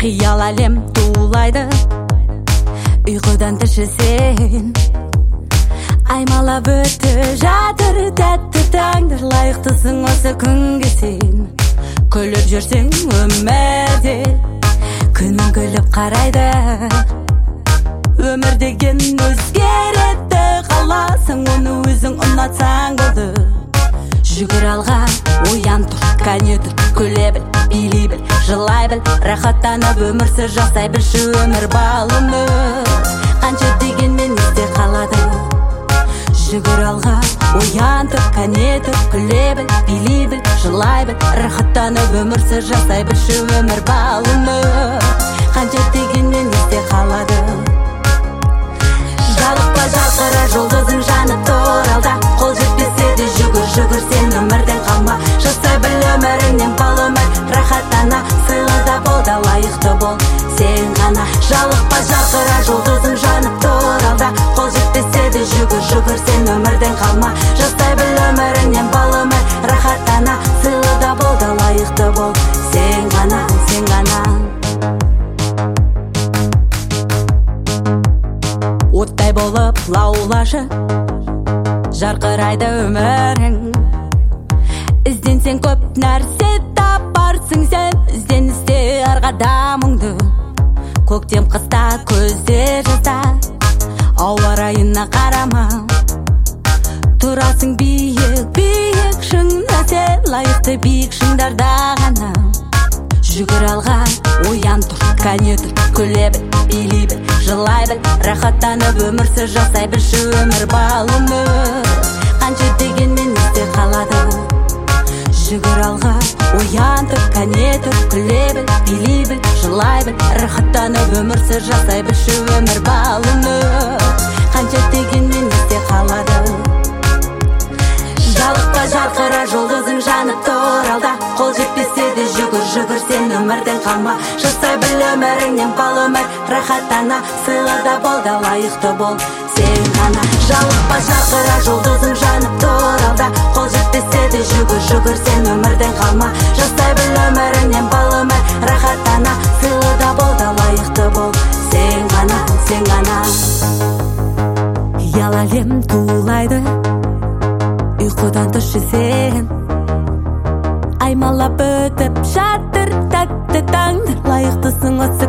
Қиял әлем тулайды, ұйқыдан түшесен. Аймалап өтіп жатыр тәтті таңдар, лайықтысың осы күнге сен. Күліп жүрсең өмірде, күнің күліп қарайды. Өмір деген өзгереді, қаласың оны өзің ұнатсаң болды. Жүгір алға, оян тұр, кәне тұр, күле біл, билей біл, жылай біл, рахаттанып өмірсіз жасай білші өмір балыны. Қанша дегенмен есте қалады. Жүгір алға, оян тұр, кәне тұр, күле біл, билей біл, жылай біл, рахаттанып өмірсіз жасай білші өмір балыны. Қанша дегенмен есте қалады. Жалықпа жарқыра жұлдызың жанып тұр алда, қол жетпесе де жүгір, жүгір сен өмірден қалма. Жасай біл өміріңнен бал өмір, рахаттана, сыйлы да бол да лайықты бол сен ғана. Жалықпа жарқыра жұлдызың жанып тұр алда, қол жетпесе де жүгір, жүгір сен өмірден қалма. Жасай біл өміріңнен бал өмір, рахаттана, сыйлы да бол да лайықты бол сен ғана, сен ғана. Оттай болып лаулашы, жарқырайды өмірің. Ізденсең көп нәрсе тапарсың сен, ізденісте арғада мұңды. Көктем қыста көзде жазда, ауа райына қарама. Тұрасың биік, биік шыңда сен, лайықты биік шыңдарда ғана. Жүгір алға, оян тұр, кәне тұр, күле біл, билей біл, жылай біл, рахаттанып өмірсіз жасай білші өмір балыны. Қанша дегенмен есте қалады. Жүгір алға, оян тұр, кәне тұр, күле біл, билей біл, жылай біл, рахаттанып өмірсіз жасай білші өмір балыны. Қанша дегенмен есте қалады. Жалықпа жарқыра жұлдызың жанып тұр алда, қол жетпесе де жүгір, жүгір сен өмірден қалма. Жасай біл өміріңнен бал өмір, рахаттана, сыйлы да бол да лайықты бол сен ғана. Жалықпа жарқыра жұлдызың жанып тұр алда, қол жетпесе де жүгір, жүгір сен өмірден қалма. Жасай біл өміріңнен бал өмір, рахаттана, сыйлы да бол да лайықты бол сен ғана, сен ғана. Қиял әлем тулайды, ұйқыдан түшесен. Аймалап өтіп жатыр тәтті таңдар, лайықтысың осы